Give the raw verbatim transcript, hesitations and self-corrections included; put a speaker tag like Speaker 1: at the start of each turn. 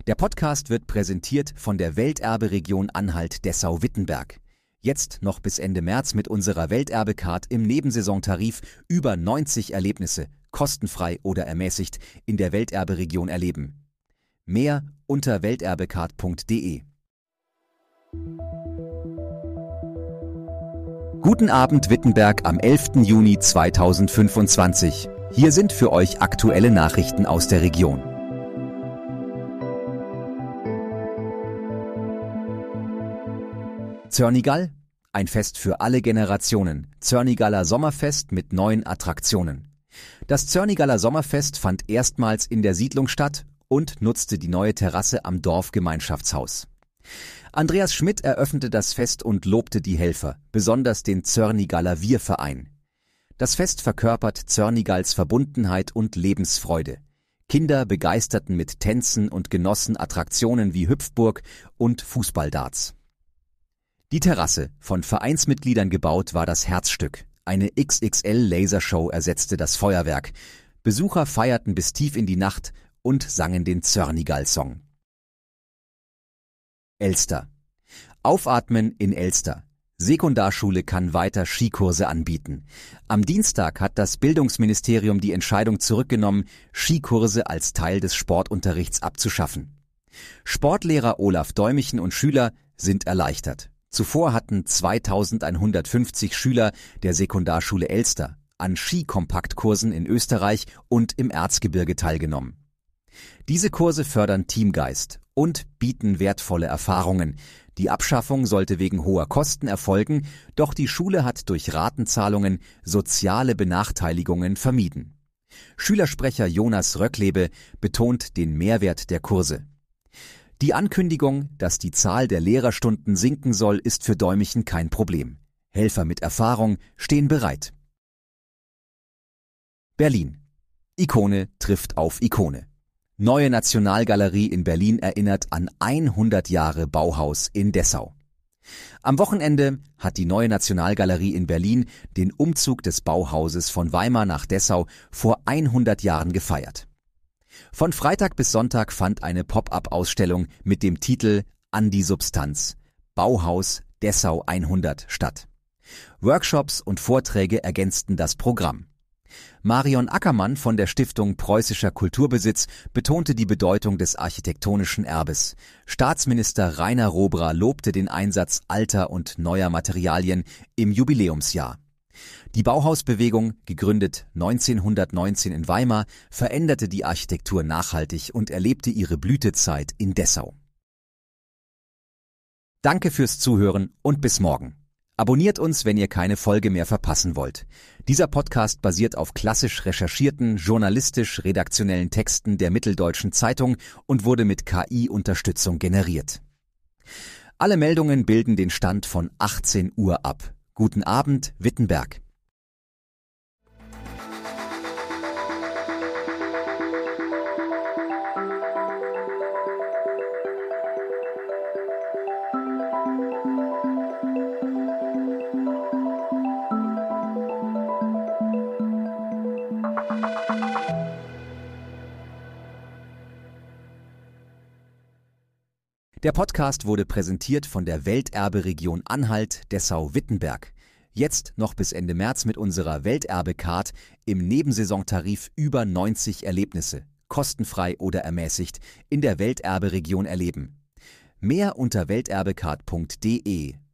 Speaker 1: Der Podcast wird präsentiert von der Welterbe-Region Anhalt-Dessau-Wittenberg. Jetzt noch bis Ende März mit unserer Welterbe-Card im Nebensaisontarif über neunzig Erlebnisse, kostenfrei oder ermäßigt, in der Welterbe-Region erleben. Mehr unter welterbecard punkt de. Guten Abend Wittenberg am elften Juni zweitausendfünfundzwanzig. Hier sind für euch aktuelle Nachrichten aus der Region. Zörnigall, ein Fest für alle Generationen. Zörnigaller Sommerfest mit neuen Attraktionen. Das Zörnigaller Sommerfest fand erstmals in der Siedlung statt und nutzte die neue Terrasse am Dorfgemeinschaftshaus. Andreas Schmidt eröffnete das Fest und lobte die Helfer, besonders den Zörnigaller Wir-Verein. Das Fest verkörpert Zörnigalls Verbundenheit und Lebensfreude. Kinder begeisterten mit Tänzen und genossen Attraktionen wie Hüpfburg und Fußballdarts. Die Terrasse, von Vereinsmitgliedern gebaut, war das Herzstück. Eine X X L-Lasershow ersetzte das Feuerwerk. Besucher feierten bis tief in die Nacht und sangen den Zörnigall-Song. Elster. Aufatmen in Elster. Sekundarschule kann weiter Skikurse anbieten. Am Dienstag hat das Bildungsministerium die Entscheidung zurückgenommen, Skikurse als Teil des Sportunterrichts abzuschaffen. Sportlehrer Olaf Däumichen und Schüler sind erleichtert. Zuvor hatten zweitausendeinhundertfünfzig Schüler der Sekundarschule Elster an Skikompaktkursen in Österreich und im Erzgebirge teilgenommen. Diese Kurse fördern Teamgeist und bieten wertvolle Erfahrungen. Die Abschaffung sollte wegen hoher Kosten erfolgen, doch die Schule hat durch Ratenzahlungen soziale Benachteiligungen vermieden. Schülersprecher Jonas Röcklebe betont den Mehrwert der Kurse. Die Ankündigung, dass die Zahl der Lehrerstunden sinken soll, ist für Däumichen kein Problem. Helfer mit Erfahrung stehen bereit. Berlin. Ikone trifft auf Ikone. Neue Nationalgalerie in Berlin erinnert an hundert Jahre Bauhaus in Dessau. Am Wochenende hat die Neue Nationalgalerie in Berlin den Umzug des Bauhauses von Weimar nach Dessau vor hundert Jahren gefeiert. Von Freitag bis Sonntag fand eine Pop-up-Ausstellung mit dem Titel An die Substanz – Bauhaus Dessau hundert statt. Workshops und Vorträge ergänzten das Programm. Marion Ackermann von der Stiftung Preußischer Kulturbesitz betonte die Bedeutung des architektonischen Erbes. Staatsminister Rainer Robra lobte den Einsatz alter und neuer Materialien im Jubiläumsjahr. Die Bauhausbewegung, gegründet neunzehnhundertneunzehn in Weimar, veränderte die Architektur nachhaltig und erlebte ihre Blütezeit in Dessau. Danke fürs Zuhören und bis morgen. Abonniert uns, wenn ihr keine Folge mehr verpassen wollt. Dieser Podcast basiert auf klassisch recherchierten, journalistisch-redaktionellen Texten der Mitteldeutschen Zeitung und wurde mit K I-Unterstützung generiert. Alle Meldungen bilden den Stand von achtzehn Uhr ab. Guten Abend, Wittenberg. Der Podcast wurde präsentiert von der Welterbe-Region Anhalt-Dessau-Wittenberg. Jetzt noch bis Ende März mit unserer Welterbe-Card im Nebensaisontarif über neunzig Erlebnisse, kostenfrei oder ermäßigt, in der Welterbe-Region erleben. Mehr unter welterbecard punkt de.